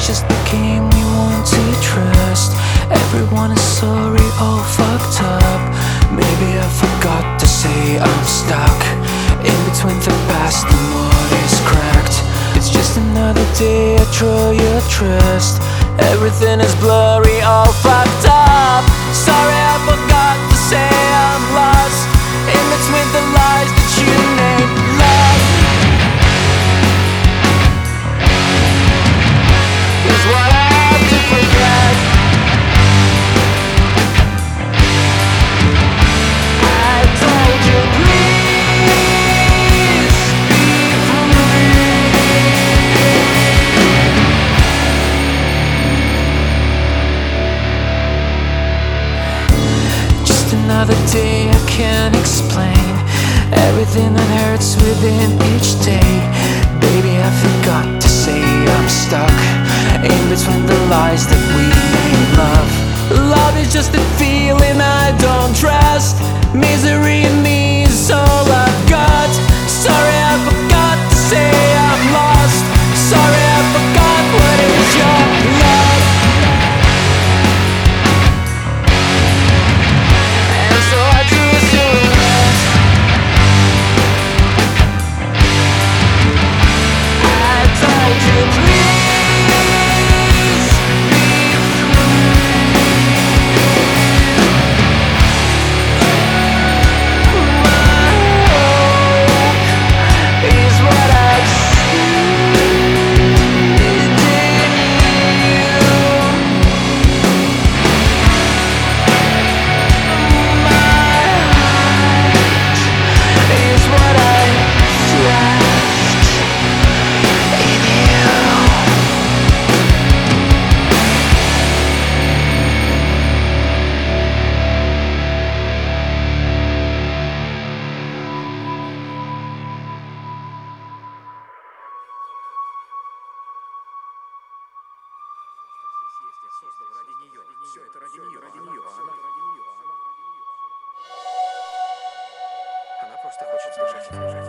just became we want to trust. Everyone is sorry, all fucked up. Maybe I forgot to say I'm stuck in between the past and what is cracked. It's just another day, I draw your trust. Everything is blurry, all fucked up. Sorry I forgot to say I'm lost in between the lies that you named love. Is what I have to forget. I told you please be free. Just another day, I can't explain everything that hurts within each day. Baby, I forgot to say I'm stuck in between the lies that we name love. Love is just a feeling I don't trust. Misery in me is all I've got. Sorry I forgot to say I'm lost. Sorry I forgot what is your love. And so I choose to rest. I told you please be is what I've seen in you. My heart is what I trust in you. Создал ради нее. Все это ради нее. Она просто хочет слышать.